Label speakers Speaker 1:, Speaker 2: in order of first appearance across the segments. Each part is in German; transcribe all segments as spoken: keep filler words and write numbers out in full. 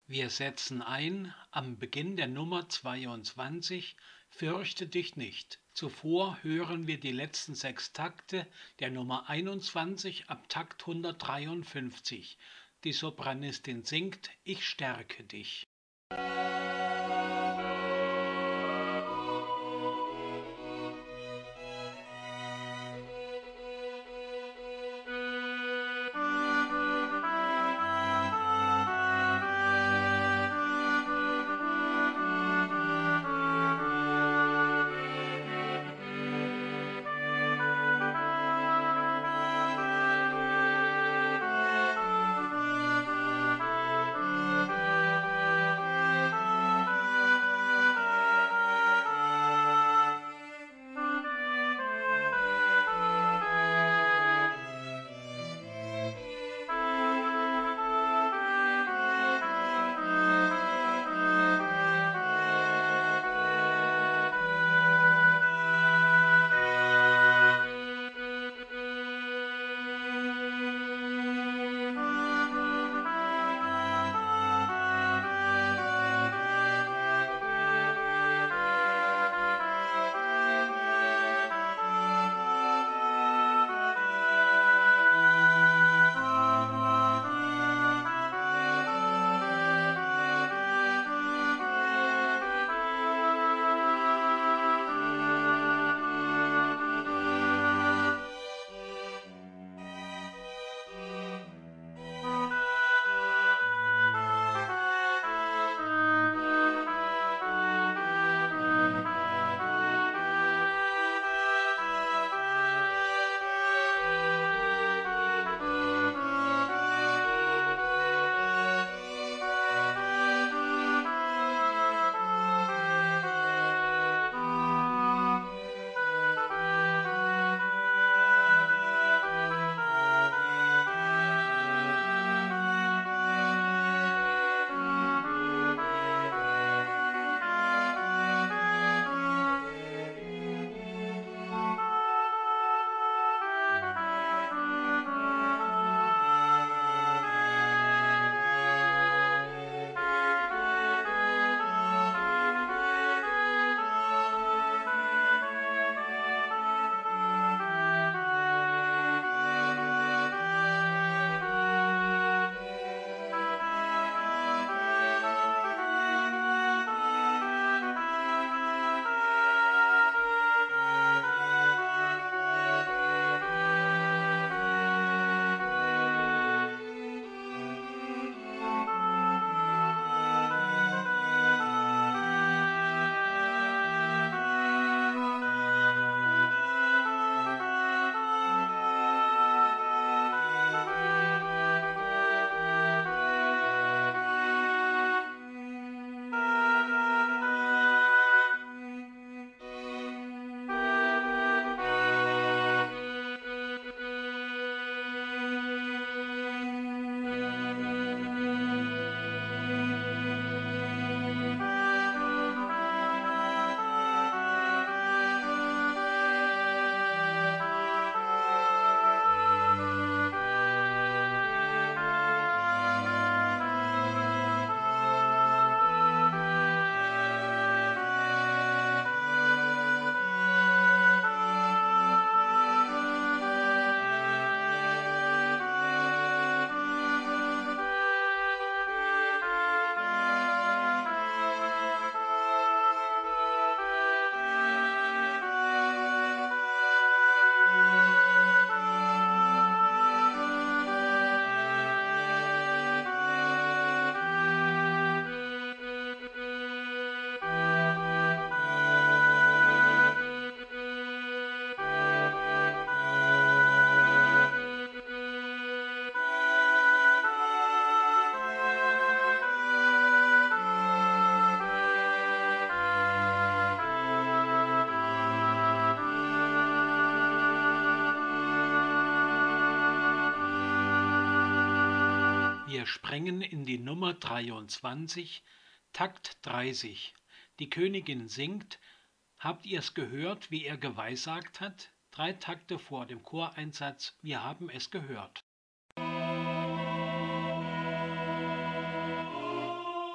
Speaker 1: Wir setzen ein am Beginn der Nummer zweiundzwanzig „Fürchte dich nicht". Zuvor hören wir die letzten sechs Takte der Nummer einundzwanzig ab Takt hundertdreiundfünfzig. Die Sopranistin singt „Ich stärke dich". Wir sprengen in die Nummer dreiundzwanzig, Takt dreißig. Die Königin singt „Habt ihr's gehört, wie er geweissagt hat?", drei Takte vor dem Choreinsatz „Wir haben es gehört".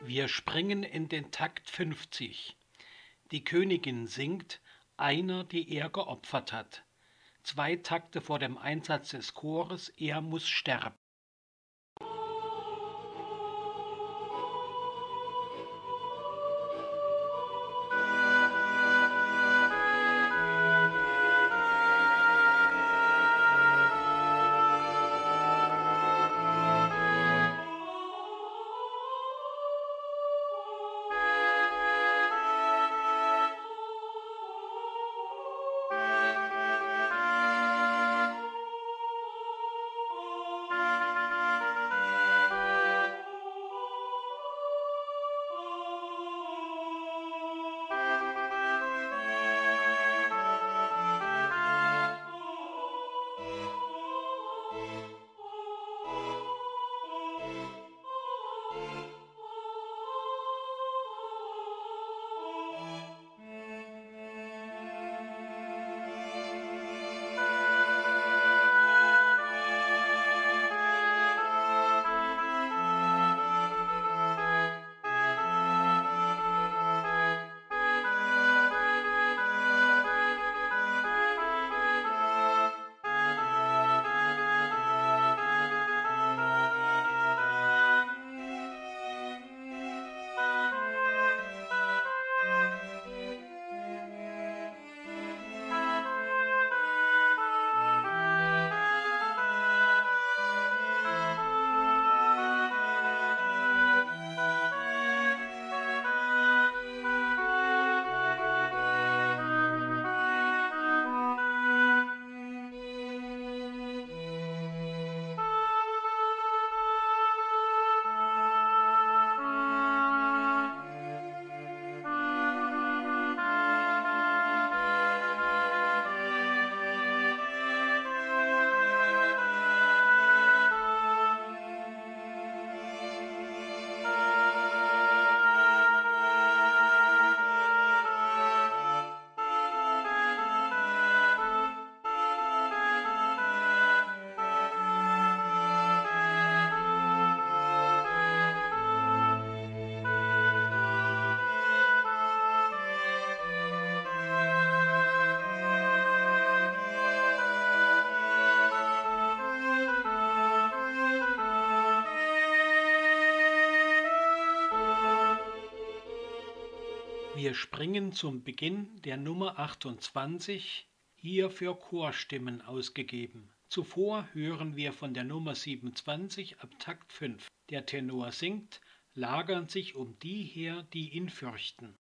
Speaker 1: Wir springen in den Takt fünfzig. Die Königin singt "Einer, die er geopfert hat". Zwei Takte vor dem Einsatz des Chores "Er muss sterben". Wir springen zum Beginn der Nummer achtundzwanzig, hier für Chorstimmen ausgegeben. Zuvor hören wir von der Nummer siebenundzwanzig ab Takt fünf. Der Tenor singt "Lagern sich um die her, die ihn fürchten".